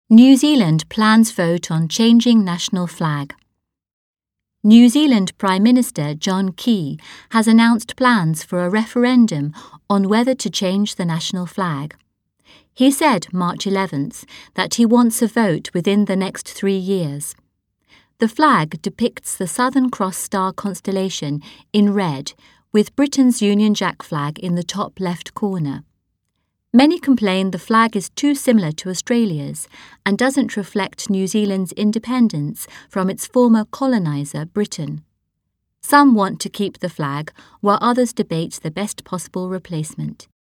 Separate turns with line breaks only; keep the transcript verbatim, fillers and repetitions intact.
New Zealand plans vote on changing national flag. New Zealand Prime Minister John Key has announced plans for a referendum on whether to change the national flag. He said March eleventh that he wants a vote within the next three years. The flag depicts the Southern Cross star constellation in red, with Britain's Union Jack flag in the top left corner. Many complain the flag is too similar to Australia's and doesn't reflect New Zealand's independence from its former coloniser, Britain. Some want to keep the flag, while others debate the best possible replacement.